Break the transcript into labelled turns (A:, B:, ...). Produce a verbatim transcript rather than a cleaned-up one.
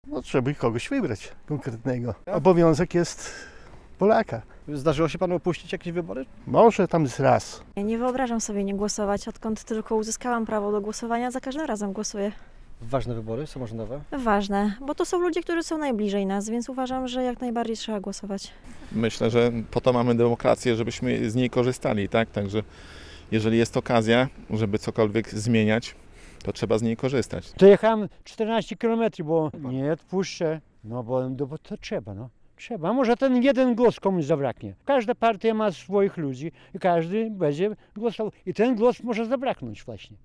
A: No trzeba kogoś wybrać konkretnego. Obowiązek jest Polaka.
B: Zdarzyło się panu opuścić jakieś wybory?
A: Może tam z raz.
C: Ja nie wyobrażam sobie nie głosować, odkąd tylko uzyskałam prawo do głosowania, za każdym razem głosuję.
B: Ważne wybory samorządowe?
C: Ważne, bo to są ludzie, którzy są najbliżej nas, więc uważam, że jak najbardziej trzeba głosować.
D: Myślę, że po to mamy demokrację, żebyśmy z niej korzystali, tak? Także jeżeli jest okazja, żeby cokolwiek zmieniać, to trzeba z niej korzystać.
E: Dojechałem czternaście kilometrów, bo nie odpuszczę, no bo, no bo to trzeba, no. Trzeba. A może ten jeden głos komuś zabraknie. Każda partia ma swoich ludzi i każdy będzie głosował. I ten głos może zabraknąć właśnie.